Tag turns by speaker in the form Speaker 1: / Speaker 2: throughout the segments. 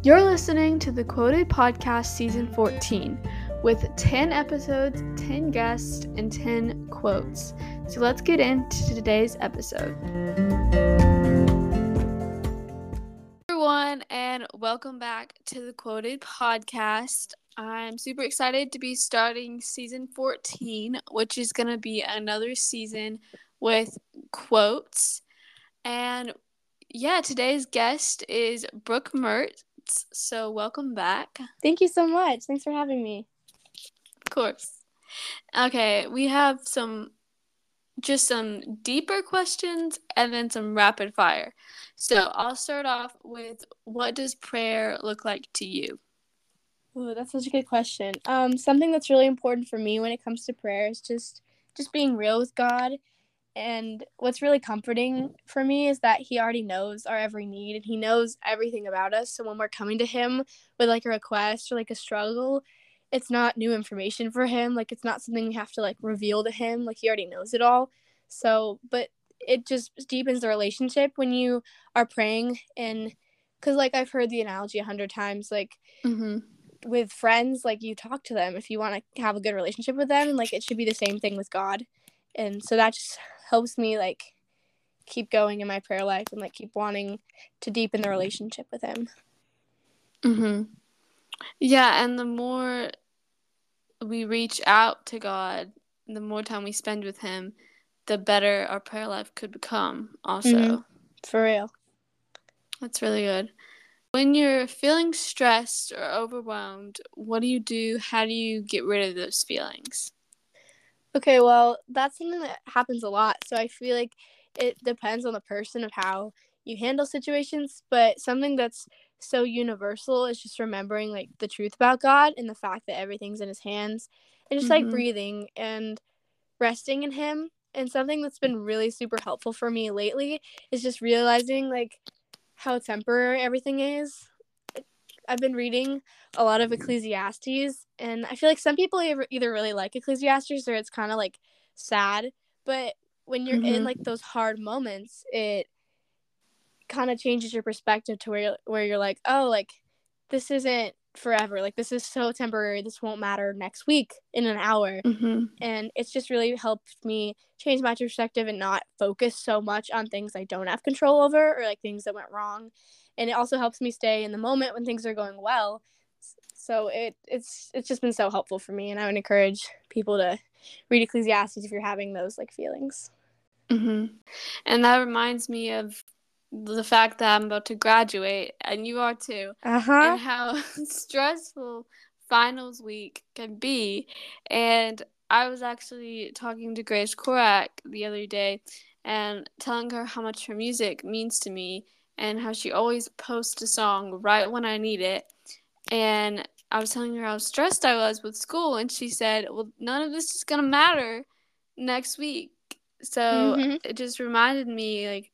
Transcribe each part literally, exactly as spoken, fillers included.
Speaker 1: You're listening to the Quoted Podcast Season fourteen with ten episodes, ten guests, and ten quotes. So let's get into today's episode. Everyone, and welcome back to the Quoted Podcast. I'm super excited to be starting Season fourteen, which is going to be another season with quotes. And yeah, today's guest is Brooke Mertz. So welcome back.
Speaker 2: Thank you so much. Thanks for having me.
Speaker 1: Of course. Okay, we have some, just some deeper questions and then some rapid fire. So I'll start off with, what does prayer look like to you?
Speaker 2: Ooh, that's such a good question. Um, something that's really important for me when it comes to prayer is just, just being real with God. And what's really comforting for me is that he already knows our every need and he knows everything about us. So when we're coming to him with like a request or like a struggle, it's not new information for him. Like it's not something we have to like reveal to him. Like he already knows it all. So, but it just deepens the relationship when you are praying. And because like I've heard the analogy a hundred times, like
Speaker 1: Mm-hmm.
Speaker 2: with friends, like you talk to them if you want to have a good relationship with them. And like it should be the same thing with God. And so that just helps me like keep going in my prayer life and like keep wanting to deepen the relationship with him.
Speaker 1: Mm-hmm. Yeah, and the more we reach out to God, the more time we spend with him, the better our prayer life could become also.
Speaker 2: Mm-hmm. For real.
Speaker 1: That's really good. When you're feeling stressed or overwhelmed, what do you do? How do you get rid of those feelings?
Speaker 2: Okay, well, that's something that happens a lot. So I feel like it depends on the person of how you handle situations, but something that's so universal is just remembering like the truth about God and the fact that everything's in his hands and just
Speaker 1: Mm-hmm.
Speaker 2: like breathing and resting in him. And something that's been really super helpful for me lately is just realizing like how temporary everything is. I've been reading a lot of Ecclesiastes, and I feel like some people either really like Ecclesiastes or it's kind of like sad. But when you're
Speaker 1: Mm-hmm.
Speaker 2: in like those hard moments, it kind of changes your perspective to where you're, where you're like, oh, like this isn't forever. Like this is so temporary. This won't matter next week in an hour.
Speaker 1: Mm-hmm.
Speaker 2: And it's just really helped me change my perspective and not focus so much on things I don't have control over or like things that went wrong. And it also helps me stay in the moment when things are going well. So it it's it's just been so helpful for me, and I would encourage people to read Ecclesiastes if you're having those like feelings.
Speaker 1: Mm-hmm. And that reminds me of the fact that I'm about to graduate, and you are too,
Speaker 2: Uh-huh.
Speaker 1: and how stressful finals week can be. And I was actually talking to Grace Korak the other day and telling her how much her music means to me and how she always posts a song right when I need it. And I was telling her how stressed I was with school, and she said, well, none of this is going to matter next week. So
Speaker 2: Mm-hmm.
Speaker 1: it just reminded me, like,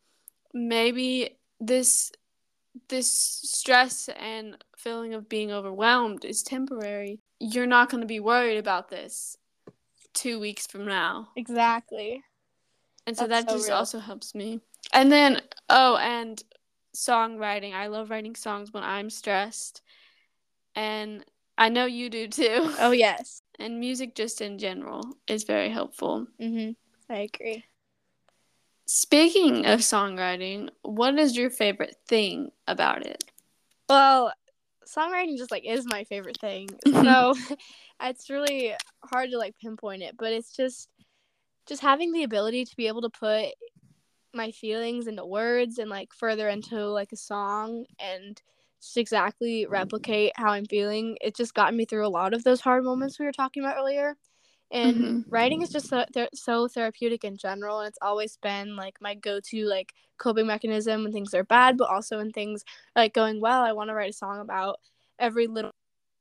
Speaker 1: maybe this this stress and feeling of being overwhelmed is temporary. You're not going to be worried about this two weeks from now.
Speaker 2: Exactly.
Speaker 1: And so
Speaker 2: That's
Speaker 1: that
Speaker 2: so
Speaker 1: just
Speaker 2: real.
Speaker 1: also helps me. And then, oh, and songwriting. I love writing songs when I'm stressed. And I know you do too.
Speaker 2: Oh, yes.
Speaker 1: And music just in general is very helpful.
Speaker 2: Mm-hmm. I agree.
Speaker 1: Speaking of songwriting, what is your favorite thing about it?
Speaker 2: Well, songwriting just like is my favorite thing. So it's really hard to like pinpoint it, but it's just just having the ability to be able to put my feelings into words and like further into like a song and just exactly replicate how I'm feeling. It just got me through a lot of those hard moments we were talking about earlier. And
Speaker 1: Mm-hmm.
Speaker 2: writing is just so, th- so therapeutic in general, and it's always been like my go-to like coping mechanism when things are bad, but also when things are, like going well. I want to write a song about every little.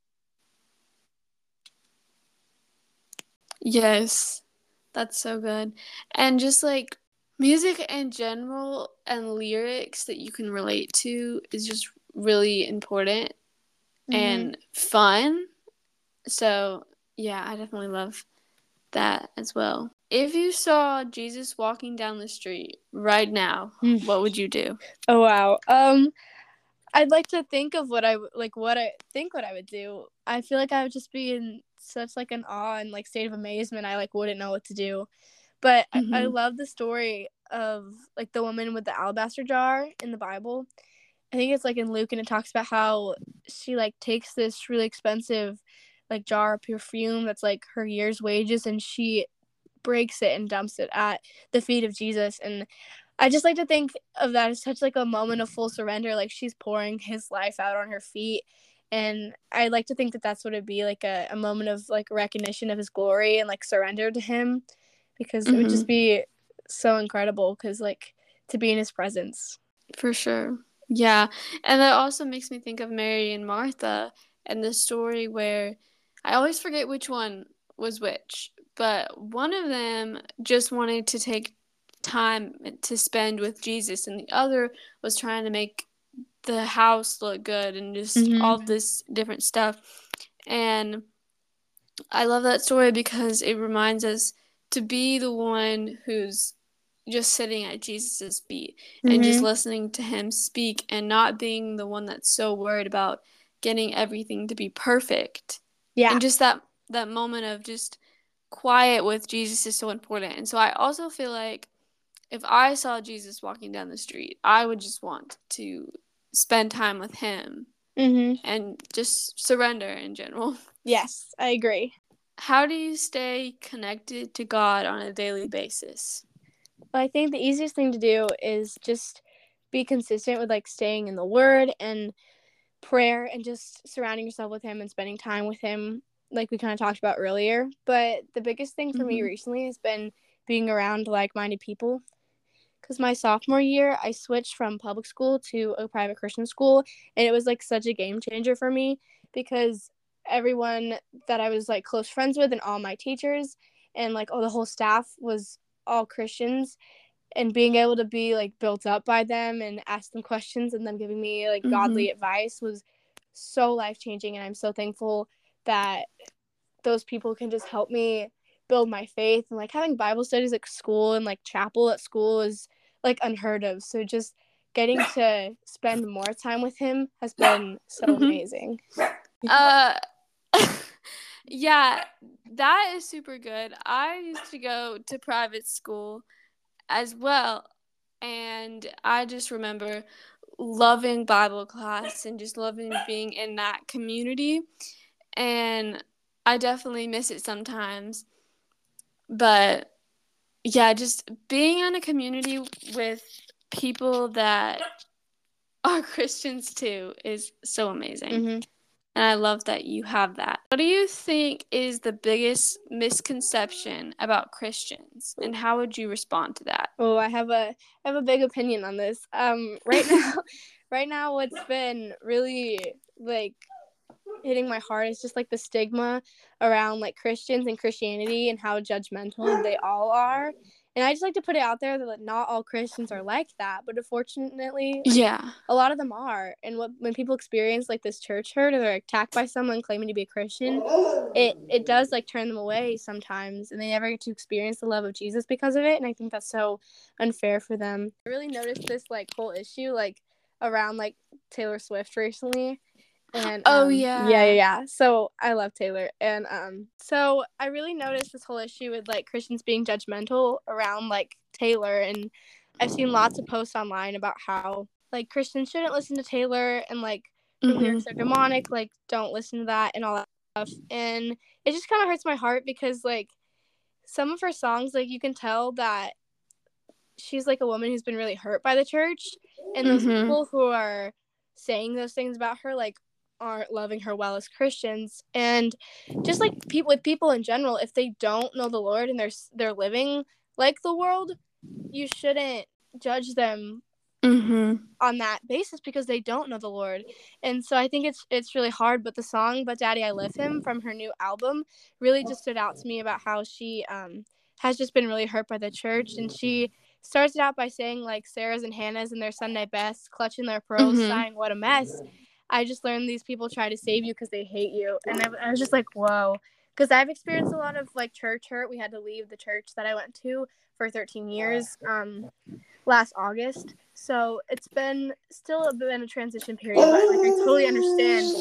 Speaker 1: Yes, that's so good. And just like music in general and lyrics that you can relate to is just really important
Speaker 2: Mm-hmm.
Speaker 1: and fun. So, yeah, I definitely love that as well. If you saw Jesus walking down the street right now,
Speaker 2: Mm.
Speaker 1: what would you do?
Speaker 2: Oh wow. Um, I'd like to think of what I like what I think what I would do. I feel like I would just be in such like an awe and like state of amazement. I like wouldn't know what to do. But I, I
Speaker 1: Mm-hmm.
Speaker 2: love the story of like the woman with the alabaster jar in the Bible. I think it's like in Luke, and it talks about how she like takes this really expensive like jar of perfume that's like her year's wages, and she breaks it and dumps it at the feet of Jesus. And I just like to think of that as such like a moment of full surrender. Like she's pouring his life out on her feet. And I like to think that that's what it'd be, like a, a moment of like recognition of his glory and like surrender to him, because it would
Speaker 1: Mm-hmm.
Speaker 2: just be so incredible because like to be in his presence.
Speaker 1: For sure. Yeah. And that also makes me think of Mary and Martha and the story where I always forget which one was which, but one of them just wanted to take time to spend with Jesus, and the other was trying to make the house look good and just
Speaker 2: Mm-hmm.
Speaker 1: all this different stuff. And I love that story because it reminds us to be the one who's just sitting at Jesus' feet and just
Speaker 2: Mm-hmm.
Speaker 1: listening to him speak, and not being the one that's so worried about getting everything to be perfect.
Speaker 2: Yeah.
Speaker 1: And just that that moment of just quiet with Jesus is so important. And so I also feel like if I saw Jesus walking down the street, I would just want to spend time with him
Speaker 2: Mm-hmm.
Speaker 1: and just surrender in general.
Speaker 2: Yes, I agree.
Speaker 1: How do you stay connected to God on a daily basis?
Speaker 2: Well, I think the easiest thing to do is just be consistent with like staying in the Word and prayer, and just surrounding yourself with him and spending time with him, like we kind of talked about earlier. But the biggest thing for me
Speaker 1: Mm-hmm.
Speaker 2: recently has been being around like-minded people, because my sophomore year I switched from public school to a private Christian school, and it was like such a game changer for me, because everyone that I was like close friends with and all my teachers and like all the whole staff was all Christians, and being able to be like built up by them and ask them questions and them giving me like
Speaker 1: Mm-hmm.
Speaker 2: godly advice was so life changing. And I'm so thankful that those people can just help me build my faith. And like having Bible studies at school and like chapel at school is like unheard of. So just getting to spend more time with him has been so
Speaker 1: Mm-hmm.
Speaker 2: amazing.
Speaker 1: Uh, yeah, that is super good. I used to go to private school as well, and I just remember loving Bible class and just loving being in that community. And I definitely miss it sometimes. But yeah, just being in a community with people that are Christians too is so amazing.
Speaker 2: Mm-hmm.
Speaker 1: And I love that you have that. What do you think is the biggest misconception about Christians, and how would you respond to that?
Speaker 2: Oh, I have a I have a big opinion on this. Um, right now, right now, what's been really like hitting my heart is just like the stigma around like Christians and Christianity and how judgmental they all are. And I just like to put it out there that like, not all Christians are like that, but unfortunately, like
Speaker 1: Yeah.
Speaker 2: a lot of them are. And what when people experience like this church hurt, or they're attacked by someone claiming to be a Christian, it it does like turn them away sometimes, and they never get to experience the love of Jesus because of it. And I think that's so unfair for them. I really noticed this like whole issue like around like Taylor Swift recently. And
Speaker 1: Oh,
Speaker 2: um yeah, yeah,
Speaker 1: yeah.
Speaker 2: yeah. So I love Taylor. And um so I really noticed this whole issue with like Christians being judgmental around like Taylor, and I've seen lots of posts online about how like Christians shouldn't listen to Taylor, and like her
Speaker 1: Mm-hmm.
Speaker 2: lyrics are demonic, like don't listen to that and all that stuff. And it just kind of hurts my heart because like some of her songs, like you can tell that she's like a woman who's been really hurt by the church, and those
Speaker 1: Mm-hmm.
Speaker 2: people who are saying those things about her like aren't loving her well as Christians. And just like people with people in general, if they don't know the Lord and they're they're living like the world, you shouldn't judge them
Speaker 1: Mm-hmm.
Speaker 2: on that basis because they don't know the Lord. And so I think it's it's really hard. But the song "But Daddy I Love Him" from her new album really just stood out to me about how she um has just been really hurt by the church. And she starts it out by saying like Sarah's and Hannah's in their Sunday best, clutching their pearls,
Speaker 1: Mm-hmm.
Speaker 2: sighing, "What a mess." I just learned these people try to save you because they hate you. And I, I was just like, whoa. Because I've experienced a lot of like church hurt. We had to leave the church that I went to for thirteen years um, last August. So it's been still a bit of a transition period, but like I totally understand.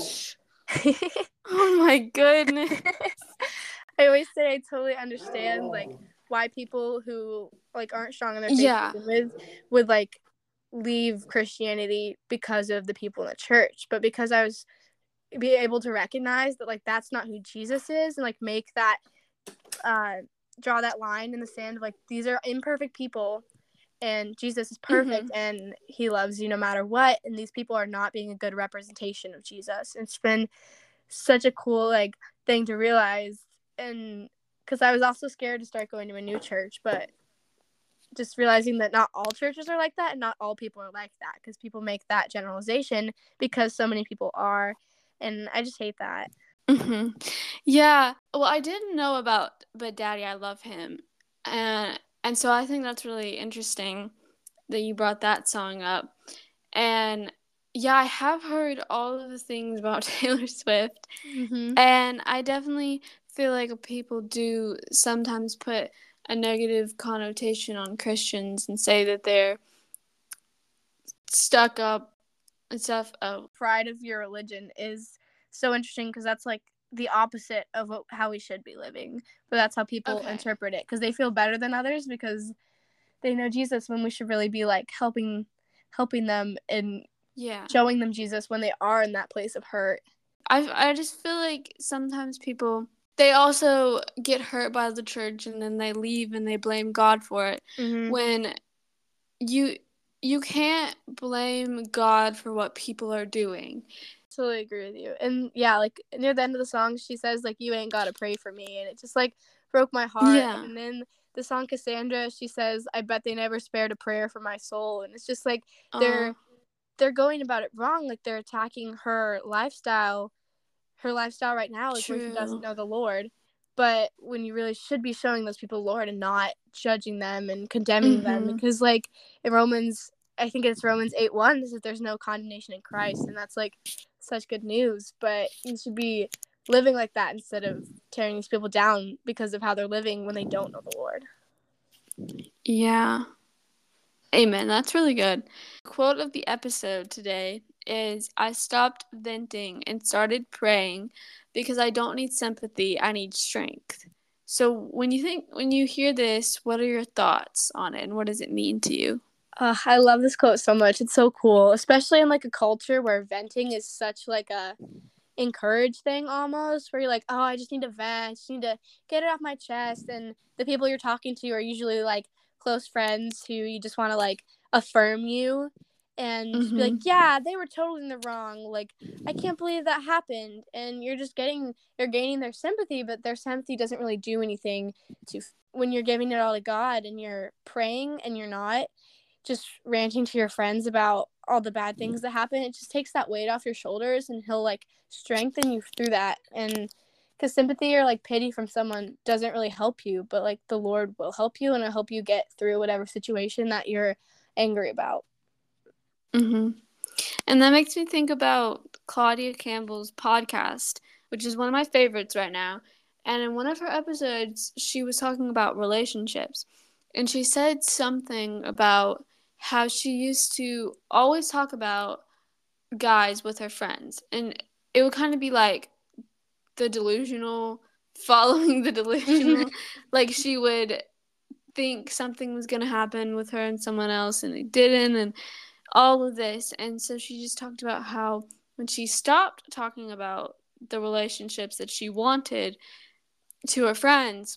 Speaker 1: Oh my goodness.
Speaker 2: I always say I totally understand like why people who like aren't strong in their faith
Speaker 1: Yeah.
Speaker 2: with would like leave Christianity because of the people in the church. But because I was be able to recognize that like that's not who Jesus is, and like make that uh draw that line in the sand of like these are imperfect people and Jesus is perfect,
Speaker 1: Mm-hmm.
Speaker 2: and he loves you no matter what, and these people are not being a good representation of Jesus. It's been such a cool like thing to realize, and because I was also scared to start going to a new church, but just realizing that not all churches are like that and not all people are like that, because people make that generalization because so many people are, and I just hate that.
Speaker 1: Mm-hmm. Yeah. Well, I didn't know about But Daddy, I Love Him. And and so I think that's really interesting that you brought that song up. And yeah, I have heard all of the things about Taylor Swift.
Speaker 2: Mm-hmm.
Speaker 1: And I definitely feel like people do sometimes put a negative connotation on Christians and say that they're stuck up and stuff. Oh.
Speaker 2: Pride of your religion is so interesting because that's like the opposite of what, how we should be living, but that's how people
Speaker 1: Okay.
Speaker 2: interpret it because they feel better than others because they know Jesus, when we should really be like helping helping them and
Speaker 1: yeah
Speaker 2: showing them Jesus when they are in that place of hurt.
Speaker 1: I I just feel like sometimes people, they also get hurt by the church and then they leave and they blame God for it.
Speaker 2: Mm-hmm.
Speaker 1: When you you can't blame God for what people are doing.
Speaker 2: Totally agree with you. And yeah, like near the end of the song she says like you ain't gotta pray for me, and it just like broke my heart.
Speaker 1: Yeah.
Speaker 2: And then the song Cassandra, she says I bet they never spared a prayer for my soul, and it's just like they're
Speaker 1: Uh,
Speaker 2: they're going about it wrong. Like they're attacking her lifestyle her lifestyle right now, like where she doesn't
Speaker 1: true.
Speaker 2: know the Lord. But when you really should be showing those people the Lord and not judging them and condemning them,
Speaker 1: Mm-hmm.
Speaker 2: because like in Romans, I think it's Romans eight one, is that there's no condemnation in Christ, and that's like such good news. But you should be living like that instead of tearing these people down because of how they're living when they don't know the Lord.
Speaker 1: Yeah. Amen. That's really good. Quote of the episode today is, I stopped venting and started praying because I don't need sympathy, I need strength. So when you think when you hear this, what are your thoughts on it and what does it mean to you?
Speaker 2: Uh, I love this quote so much. It's so cool, especially in like a culture where venting is such like a encouraged thing almost, where you're like, oh, I just need to vent, I just need to get it off my chest, and the people you're talking to are usually like close friends who you just want to like affirm you and just be like,
Speaker 1: Mm-hmm.
Speaker 2: yeah, they were totally in the wrong, like I can't believe that happened, and you're just getting you're gaining their sympathy, but their sympathy doesn't really do anything to when you're giving it all to God and you're praying and you're not just ranting to your friends about all the bad things that happen. It just takes that weight off your shoulders, and he'll like strengthen you through that. And because sympathy or like pity from someone doesn't really help you, but like the Lord will help you, and it'll help you get through whatever situation that you're angry about.
Speaker 1: Mm-hmm. And that makes me think about Claudia Campbell's podcast, which is one of my favorites right now. And in one of her episodes, she was talking about relationships. And she said something about how she used to always talk about guys with her friends. And it would kind of be like the delusional following the delusional. Like she would think something was going to happen with her and someone else and it didn't, and all of this. And so she just talked about how when she stopped talking about the relationships that she wanted to her friends,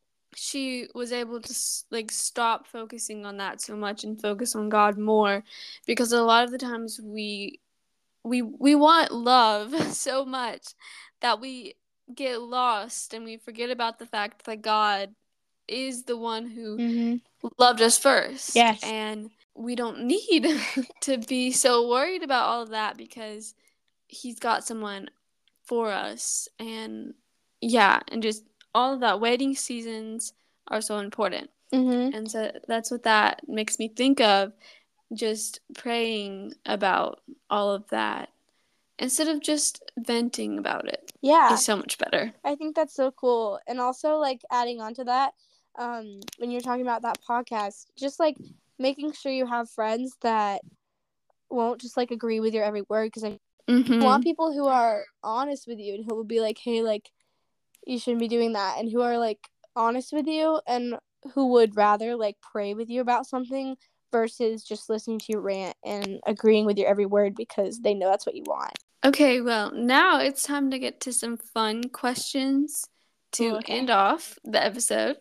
Speaker 1: she was able to like stop focusing on that so much and focus on God more, because a lot of the times we we we want love so much that we get lost and we forget about the fact that God is the one who
Speaker 2: Mm-hmm.
Speaker 1: loved us first.
Speaker 2: Yes.
Speaker 1: And we don't need to be so worried about all of that because he's got someone for us. And yeah, and just all of that, waiting seasons are so important.
Speaker 2: Mm-hmm.
Speaker 1: And so that's what that makes me think of, just praying about all of that instead of just venting about it.
Speaker 2: Yeah.
Speaker 1: Is so much better.
Speaker 2: I think that's so cool. And also like adding on to that, um, when you're talking about that podcast, just like making sure you have friends that won't just like agree with your every word, because I
Speaker 1: Mm-hmm.
Speaker 2: want people who are honest with you and who will be like, hey, like, you shouldn't be doing that, and who are like honest with you and who would rather like pray with you about something versus just listening to your rant and agreeing with your every word because they know that's what you want.
Speaker 1: Okay, well, now it's time to get to some fun questions to
Speaker 2: Ooh, okay.
Speaker 1: end off the episode.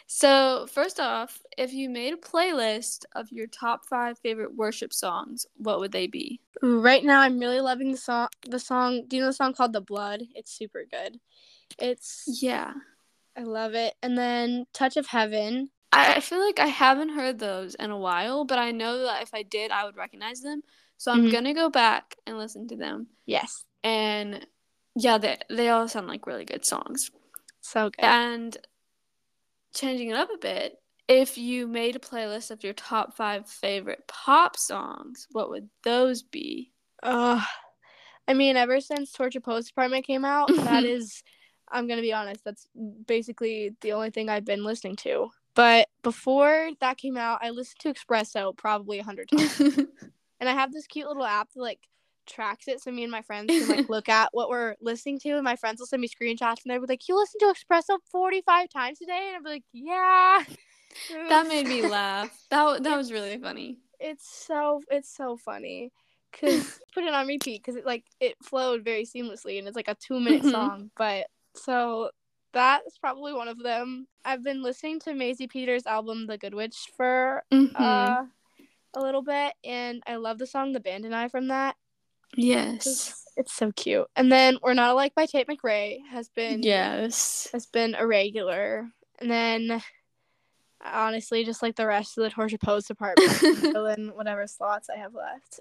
Speaker 1: So, first off, if you made a playlist of your top five favorite worship songs, what would they be?
Speaker 2: Ooh, right now, I'm really loving the song. The song. Do you know the song called "The Blood"? It's super good. It's
Speaker 1: Yeah.
Speaker 2: I love it. And then "Touch of Heaven."
Speaker 1: I feel like I haven't heard those in a while, but I know that if I did, I would recognize them. So I'm
Speaker 2: Mhm.
Speaker 1: going to go back and listen to them.
Speaker 2: Yes.
Speaker 1: And yeah, they, they all sound like really good songs.
Speaker 2: So good.
Speaker 1: And changing it up a bit, if you made a playlist of your top five favorite pop songs, what would those be?
Speaker 2: Uh, I mean, ever since Torture Post Department came out, that is, I'm going to be honest, that's basically the only thing I've been listening to. But before that came out, I listened to Espresso probably a hundred times. And I have this cute little app that, like, tracks it so me and my friends can, like, look at what we're listening to. And my friends will send me screenshots and they'll be like, you listen to Espresso forty-five times a day? And I'll be like, yeah.
Speaker 1: That made me laugh. That, that was really funny.
Speaker 2: It's so, it's so funny. Because put it on repeat because it, like, it flowed very seamlessly. And it's, like, a two-minute mm-hmm. song. But, so... that's probably one of them. I've been listening to Maisie Peters' album, The Good Witch, for mm-hmm. uh, a little bit, and I love the song The Band and I from that.
Speaker 1: Yes.
Speaker 2: It's, it's so cute. And then We're Not Alike by Tate McRae has been
Speaker 1: yes
Speaker 2: has been a regular. And then, honestly, just like the rest of the Torture Post Department, fill in whatever slots I have left.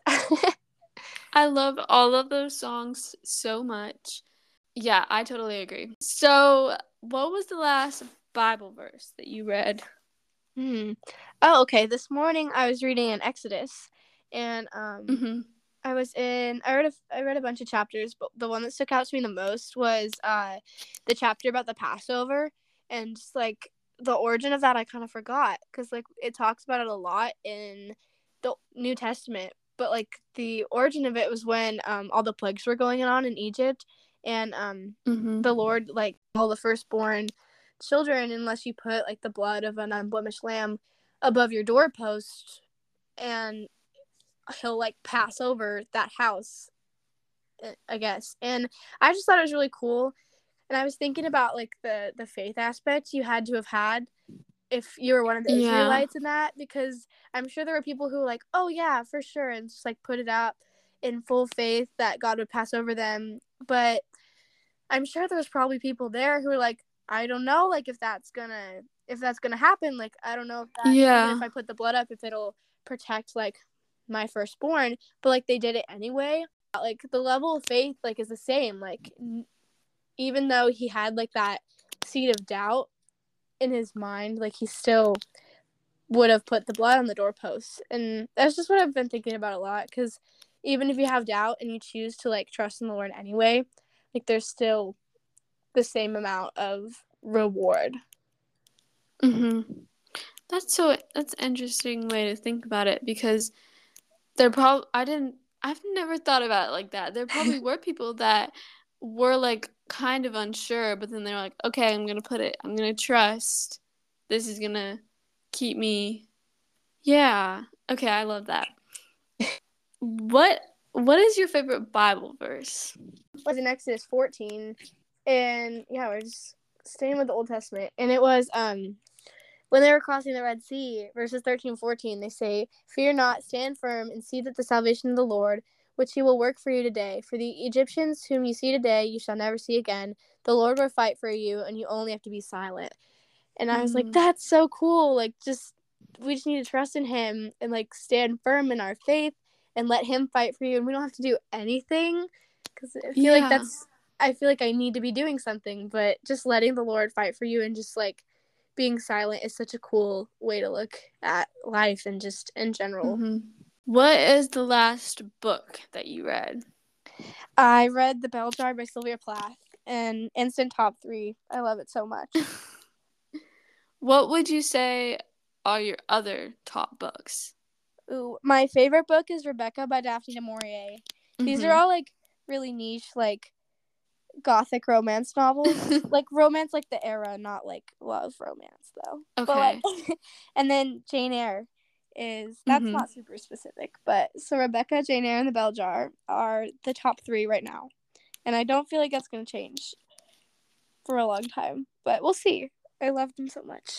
Speaker 1: I love all of those songs so much. Yeah, I totally agree. So, what was the last Bible verse that you read?
Speaker 2: Hmm. Oh, okay. This morning I was reading in Exodus, and um, mm-hmm. I was in. I read a. I read a bunch of chapters, but the one that stuck out to me the most was uh, the chapter about the Passover, and just like the origin of that, I kind of forgot because like it talks about it a lot in the New Testament, but like the origin of it was when um all the plagues were going on in Egypt. And um, mm-hmm. the Lord, like, all the firstborn children, unless you put, like, the blood of an unblemished lamb above your doorpost, and he'll, like, pass over that house, I guess. And I just thought it was really cool. And I was thinking about, like, the, the faith aspect you had to have had if you were one of the yeah. Israelites in that, because I'm sure there were people who were like, oh, yeah, for sure, and just, like, put it out in full faith that God would pass over them. But I'm sure there's probably people there who are like, I don't know, like, if that's gonna, if that's gonna happen, like, I don't know if that,
Speaker 1: yeah.
Speaker 2: even if I put the blood up, if it'll protect, like, my firstborn, but, like, they did it anyway. Like, the level of faith, like, is the same, like, n- even though he had, like, that seed of doubt in his mind, like, he still would have put the blood on the doorpost. And that's just what I've been thinking about a lot, because even if you have doubt and you choose to, like, trust in the Lord anyway, like, there's still the same amount of reward.
Speaker 1: Mm-hmm. That's so, that's an interesting way to think about it, because there probably, I didn't, I've never thought about it like that. There probably were people that were, like, kind of unsure, but then they were like, okay, I'm going to put it, I'm going to trust. This is going to keep me. Yeah. Okay, I love that. What What is your favorite Bible verse?
Speaker 2: It was in Exodus fourteen, and yeah, we're just staying with the Old Testament, and it was um when they were crossing the Red Sea, verses thirteen, fourteen, they say, "Fear not, stand firm, and see that the salvation of the Lord, which he will work for you today. For the Egyptians whom you see today, you shall never see again. The Lord will fight for you, and you only have to be silent." And I was mm. like, that's so cool. Like, just, we just need to trust in him and, like, stand firm in our faith and let him fight for you. And we don't have to do anything, because I feel yeah. like that's, I feel like I need to be doing something, but just letting the Lord fight for you and just, like, being silent is such a cool way to look at life and just in general.
Speaker 1: Mm-hmm. What is the last book that you read?
Speaker 2: I read The Bell Jar by Sylvia Plath, and instant top three. I love it so much.
Speaker 1: What would you say are your other top books?
Speaker 2: Ooh, my favorite book is Rebecca by Daphne du Maurier. Mm-hmm. These are all like really niche, like gothic romance novels. Like romance, like the era, not like love romance though.
Speaker 1: Okay.
Speaker 2: But, like, and then Jane Eyre is that's mm-hmm. not super specific, but so Rebecca, Jane Eyre, and the Bell Jar are the top three right now, and I don't feel like that's gonna change for a long time, but we'll see. I love them so much.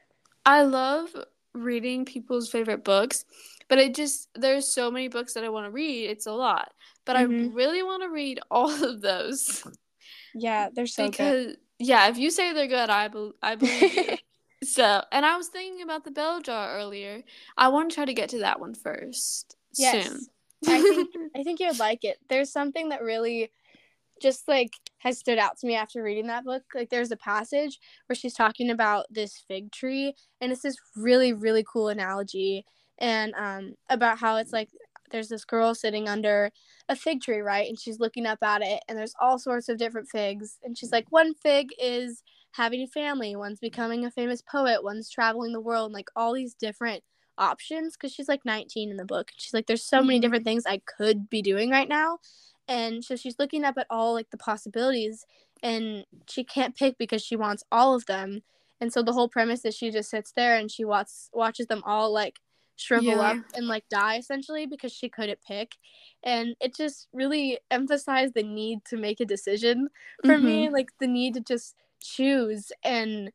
Speaker 1: I love reading people's favorite books, but it just there's so many books that I want to read. It's a lot, but mm-hmm. I really want to read all of those.
Speaker 2: Yeah, they're so
Speaker 1: because,
Speaker 2: good.
Speaker 1: Yeah, if you say they're good, I be- I believe you. So, and I was thinking about the Bell Jar earlier. I want to try to get to that one first.
Speaker 2: Yes.
Speaker 1: Soon.
Speaker 2: I think I think you would like it. There's something that really just like has stood out to me after reading that book. Like there's a passage where she's talking about this fig tree, and it's this really really cool analogy, and um about how it's like there's this girl sitting under a fig tree, right, and she's looking up at it, and there's all sorts of different figs, and she's like, one fig is having a family, one's becoming a famous poet, one's traveling the world, and like all these different options, because she's like nineteen in the book. She's like, there's so mm-hmm. many different things I could be doing right now. And so she's looking up at all like the possibilities, and she can't pick because she wants all of them. And so the whole premise is she just sits there and she watch, watches them all like shrivel yeah. up and like die essentially because she couldn't pick. And it just really emphasized the need to make a decision for mm-hmm. me, like the need to just choose and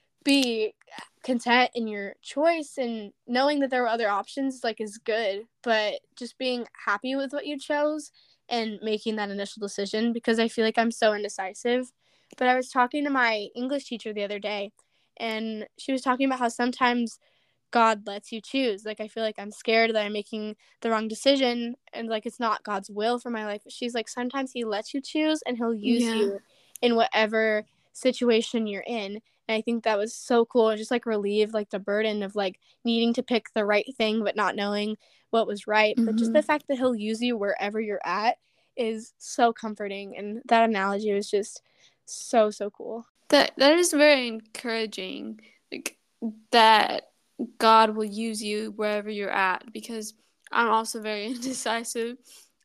Speaker 2: be content in your choice, and knowing that there were other options like is good, but just being happy with what you chose and making that initial decision, because I feel like I'm so indecisive. But I was talking to my English teacher the other day, and she was talking about how sometimes God lets you choose. Like, I feel like I'm scared that I'm making the wrong decision and like it's not God's will for my life. But she's like, sometimes he lets you choose and he'll use yeah. you in whatever situation you're in. And I think that was so cool. It just like relieved like the burden of like needing to pick the right thing but not knowing what was right. Mm-hmm. But just the fact that he'll use you wherever you're at is so comforting. And that analogy was just so, so cool.
Speaker 1: That that is very encouraging. Like that God will use you wherever you're at, because I'm also very indecisive,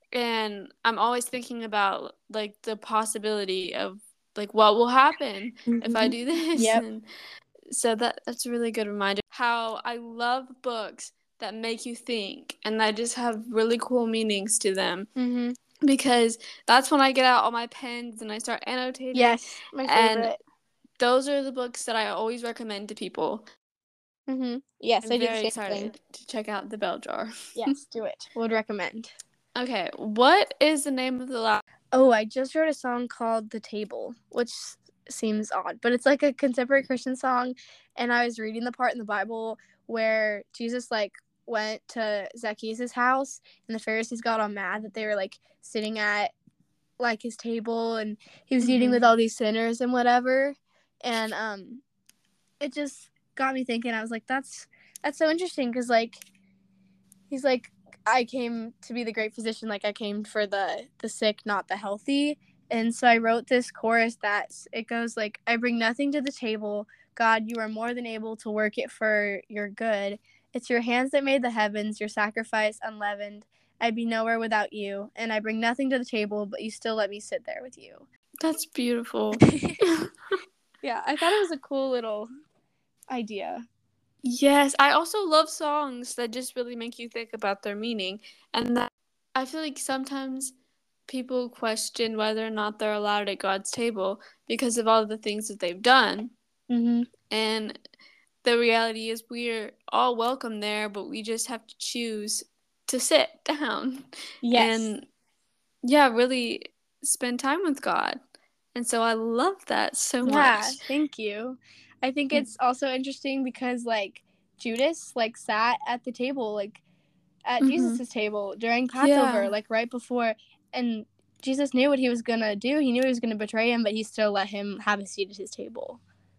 Speaker 1: and I'm always thinking about like the possibility of like what will happen mm-hmm. if I do this.
Speaker 2: Yep.
Speaker 1: And so that that's a really good reminder. How I love books that make you think and that just have really cool meanings to them.
Speaker 2: Mm-hmm.
Speaker 1: Because that's when I get out all my pens and I start annotating.
Speaker 2: Yes, my favorite.
Speaker 1: And those are the books that I always recommend to people.
Speaker 2: Mm-hmm. Yes,
Speaker 1: I'm
Speaker 2: I do
Speaker 1: very
Speaker 2: the same
Speaker 1: excited
Speaker 2: thing.
Speaker 1: to check out the Bell Jar.
Speaker 2: Yes, do it. Would recommend.
Speaker 1: Okay, what is the name of the last?
Speaker 2: Oh, I just wrote a song called The Table, which seems odd, but it's like a contemporary Christian song, and I was reading the part in the Bible where Jesus like went to Zacchaeus' house, and the Pharisees got all mad that they were like sitting at like his table, and he was mm-hmm. eating with all these sinners and whatever, and um, it just got me thinking. I was like, that's that's so interesting, because like he's like, I came to be the great physician, like I came for the the sick, not the healthy. And so I wrote this chorus that it goes like, I bring nothing to the table, God, you are more than able to work it for your good. It's your hands that made the heavens, your sacrifice unleavened. I'd be nowhere without you, and I bring nothing to the table, but you still let me sit there with you.
Speaker 1: That's beautiful.
Speaker 2: Yeah, I thought it was a cool little idea.
Speaker 1: Yes, I also love songs that just really make you think about their meaning. And that I feel like sometimes people question whether or not they're allowed at God's table because of all the things that they've done.
Speaker 2: Mm-hmm.
Speaker 1: And the reality is we're all welcome there, but we just have to choose to sit down.
Speaker 2: Yes.
Speaker 1: And yeah, really spend time with God. And so I love that so
Speaker 2: yeah,
Speaker 1: much.
Speaker 2: Yeah, thank you. I think it's also interesting because like Judas like sat at the table, like at mm-hmm. Jesus's table during Passover, yeah. like right before, and Jesus knew what he was gonna do. He knew he was gonna betray him, but he still let him have a seat at his table.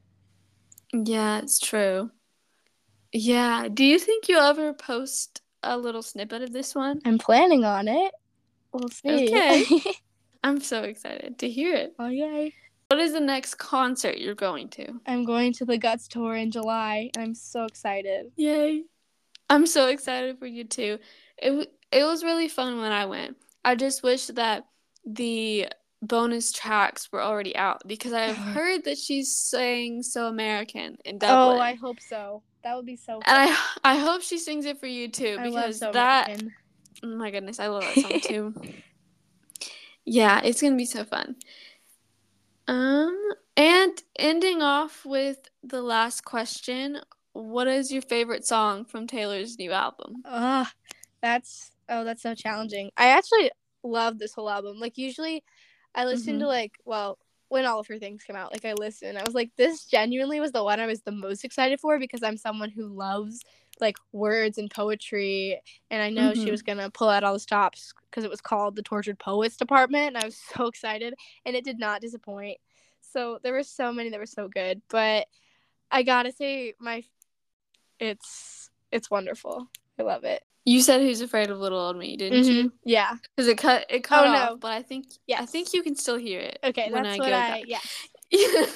Speaker 1: Yeah, it's true. Yeah. Do you think you'll ever post a little snippet of this one?
Speaker 2: I'm planning on it. We'll see.
Speaker 1: Okay. I'm so excited to hear it.
Speaker 2: Oh, yay.
Speaker 1: What is the next concert you're going to?
Speaker 2: I'm going to the Guts tour in July, and I'm so excited.
Speaker 1: Yay. I'm so excited for you too. It, it was really fun when I went. I just wish that the bonus tracks were already out because I've heard that she's saying So American in Dublin.
Speaker 2: Oh, I hope so. That would be so fun.
Speaker 1: And I I hope she sings it for you too
Speaker 2: I
Speaker 1: because
Speaker 2: love So
Speaker 1: that
Speaker 2: American.
Speaker 1: Oh my goodness, I love that song too. Yeah, it's going to be so fun. Um and ending off with the last question, what is your favorite song from Taylor's new album?
Speaker 2: Ugh, that's oh, that's so challenging. I actually love this whole album. Like usually I listen
Speaker 1: Mhm.
Speaker 2: to like, well, when all of her things came out, like I listened. I was like, this genuinely was the one I was the most excited for because I'm someone who loves like words and poetry, and I know she
Speaker 1: Mhm.
Speaker 2: was gonna pull out all the stops because it was called the Tortured Poets Department, and I was so excited, and it did not disappoint. So there were so many that were so good, but I gotta say my it's it's wonderful. I love it.
Speaker 1: You said Who's Afraid of Little Old Me, didn't
Speaker 2: Mhm.
Speaker 1: you?
Speaker 2: Yeah.
Speaker 1: Because it cut it cut
Speaker 2: Oh,
Speaker 1: off,
Speaker 2: no.
Speaker 1: but I think I
Speaker 2: Yes.
Speaker 1: think you can still hear it.
Speaker 2: Okay,
Speaker 1: when
Speaker 2: that's
Speaker 1: I
Speaker 2: what
Speaker 1: go
Speaker 2: I
Speaker 1: back.
Speaker 2: yes.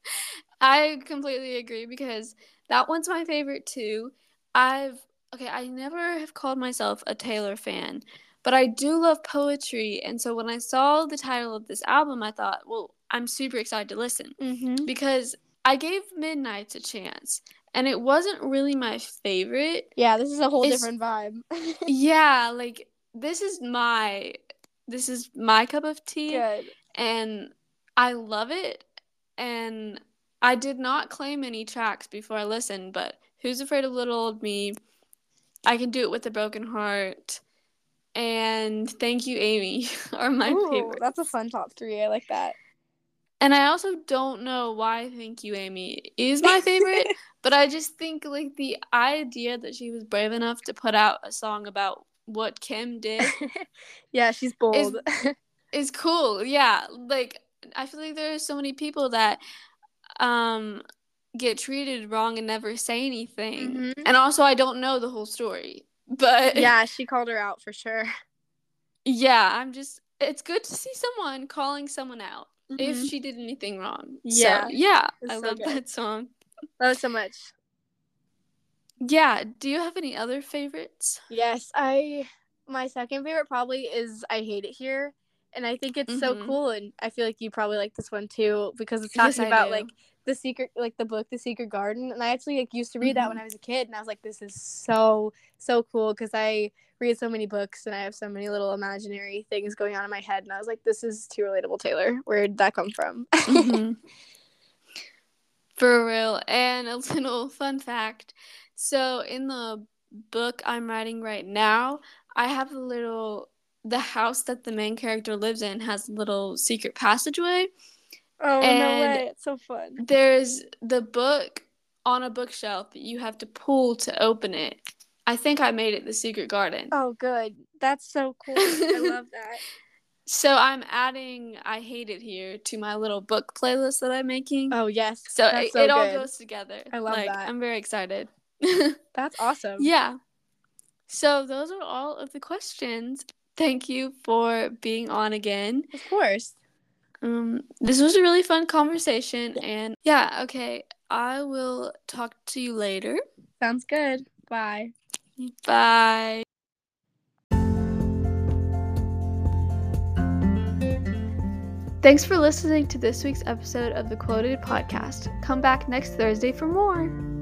Speaker 1: I completely agree because that one's my favorite too. I've okay, I never have called myself a Taylor fan, but I do love poetry, and so when I saw the title of this album, I thought, well, I'm super excited to listen
Speaker 2: Mhm.
Speaker 1: because I gave Midnights a chance, and it wasn't really my favorite.
Speaker 2: Yeah, this is a whole
Speaker 1: It's-
Speaker 2: different vibe.
Speaker 1: Yeah, like this is my this is my cup of tea.
Speaker 2: Good.
Speaker 1: And I love it. And I did not claim any tracks before I listened, but Who's Afraid of Little Old Me, I Can Do It With a Broken Heart, and Thank You, Amy are my
Speaker 2: Ooh,
Speaker 1: favorites.
Speaker 2: that's a fun top three. I like that.
Speaker 1: And I also don't know why Thank You, Amy is my favorite, but I just think like the idea that she was brave enough to put out a song about what Kim did
Speaker 2: Yeah, she's bold.
Speaker 1: is, is cool. Yeah, like I feel like there are so many people that um get treated wrong and never say anything.
Speaker 2: Mhm.
Speaker 1: And also I don't know the whole story. But
Speaker 2: Yeah, she called her out for sure.
Speaker 1: yeah, I'm just it's good to see someone calling someone out if
Speaker 2: Mhm.
Speaker 1: she did anything wrong.
Speaker 2: Yeah,
Speaker 1: So, yeah,
Speaker 2: it's
Speaker 1: I
Speaker 2: so
Speaker 1: love
Speaker 2: good.
Speaker 1: that song.
Speaker 2: Love it so much.
Speaker 1: Yeah, do you have any other favorites?
Speaker 2: Yes, I my second favorite probably is I Hate It Here, and I think it's so
Speaker 1: Mhm.
Speaker 2: cool, and I feel like you probably like this one too because it's
Speaker 1: Yes,
Speaker 2: talking
Speaker 1: I
Speaker 2: about
Speaker 1: do.
Speaker 2: like the secret, like the book The Secret Garden, and I actually like used to read that when
Speaker 1: Mhm.
Speaker 2: I was a kid, and I was like, this is so so cool because I read so many books and I have so many little imaginary things going on in my head, and I was like, this is too relatable, Taylor. Where'd that come from?
Speaker 1: Mhm. For real. And a little fun fact. So in the book I'm writing right now, I have a little the house that the main character lives in has a little secret passageway.
Speaker 2: Oh, no
Speaker 1: And
Speaker 2: way. It's so fun.
Speaker 1: there's the book on a bookshelf that you have to pull to open it. I think I made it the Secret Garden.
Speaker 2: Oh, good. That's so cool. I love that.
Speaker 1: So I'm adding I Hate It Here to my little book playlist that I'm making.
Speaker 2: Oh, yes.
Speaker 1: So
Speaker 2: That's
Speaker 1: it,
Speaker 2: so
Speaker 1: it all
Speaker 2: good.
Speaker 1: goes together.
Speaker 2: I love
Speaker 1: like,
Speaker 2: that.
Speaker 1: I'm very excited.
Speaker 2: That's awesome.
Speaker 1: Yeah. So those are all of the questions. Thank you for being on again.
Speaker 2: Of course.
Speaker 1: Um, this was a really fun conversation, and yeah, okay. I will talk to you later.
Speaker 2: Sounds good. Bye.
Speaker 1: Bye. Thanks for listening to this week's episode of the Quoted Podcast. Come back next Thursday for more.